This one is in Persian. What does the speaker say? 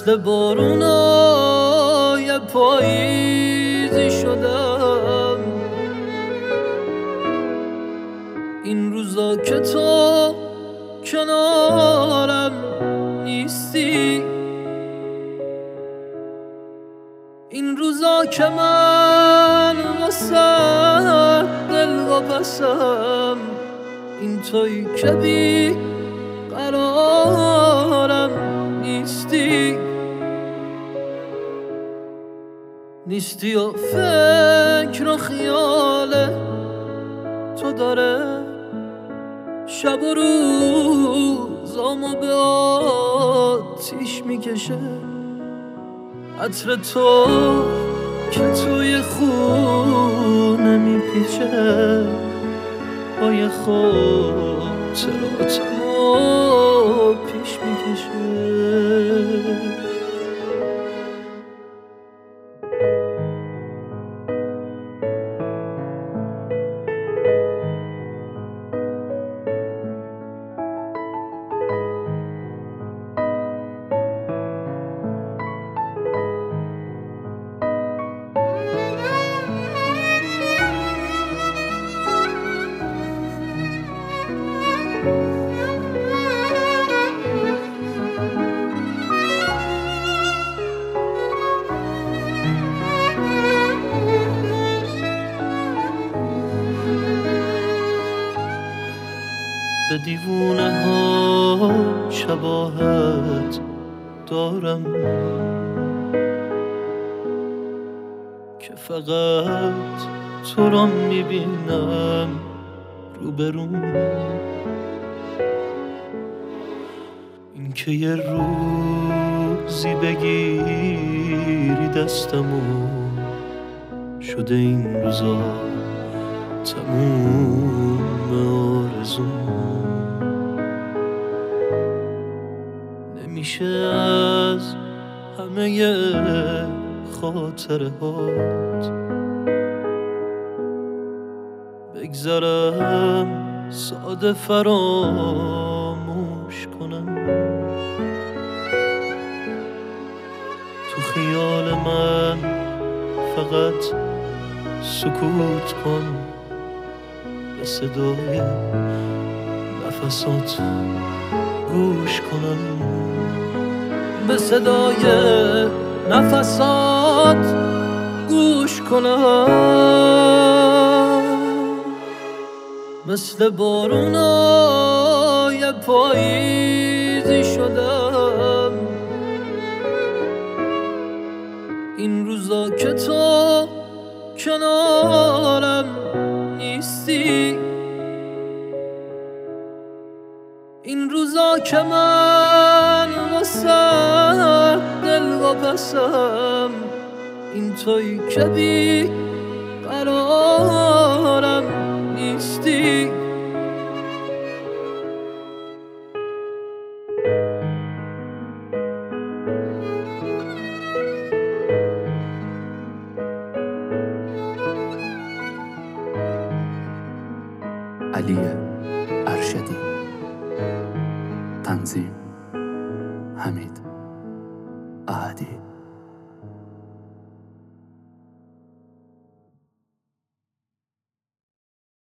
مثل بارونای پاییزی شدم این روزا که تو کنارم نیستی، این روزا که من واسه دل واپسم، این تویی که بی قرارم نیستی و فکر و خیال تو داره شب و روزامو به آتیش میکشه. عطر تو که توی خونه میپیچه، پای خاطراتمو پیش میکشه. به دیوونه ها شباهت دارم که فقط تو را میبینم روبروم. این که یه روزی بگیری دستمو، شده این روزا تموم آرزوم. نمیشه از همه خاطره هات بگذرم ساده فراموش کنم. تو خیال من فقط سکوت کن، به صدای نفسات گوش کنم، به صدای نفسات گوش کنم. مثل بارونای پاییزی شدم این روزا که تو کنارم نیستی، این روزا که من واسه دل واپسم، این تویی که بی قرارم نیستی. علی ارشدی. تنظیم حمید احدی.